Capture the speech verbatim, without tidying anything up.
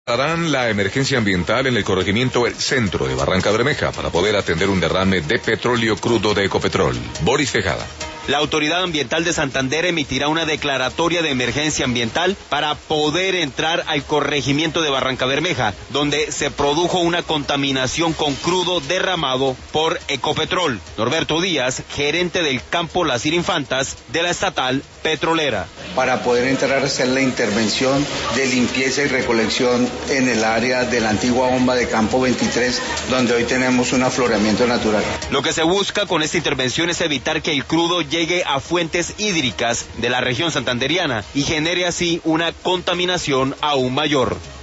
Harán la emergencia ambiental en el corregimiento El Centro de Barranca Bermeja para poder atender un derrame de petróleo crudo de Ecopetrol. Boris Tejada. La Autoridad Ambiental de Santander emitirá una declaratoria de emergencia ambiental para poder entrar al corregimiento de Barranca Bermeja, donde se produjo una contaminación con crudo derramado por Ecopetrol. Norberto Díaz, gerente del campo Las Infantas de la estatal petrolera. Para poder entrar a hacer la intervención de limpieza y recolección en el área de la antigua bomba de Campo veintitrés, donde hoy tenemos un afloramiento natural. Lo que se busca con esta intervención es evitar que el crudo llegue a fuentes hídricas de la región santanderiana y genere así una contaminación aún mayor.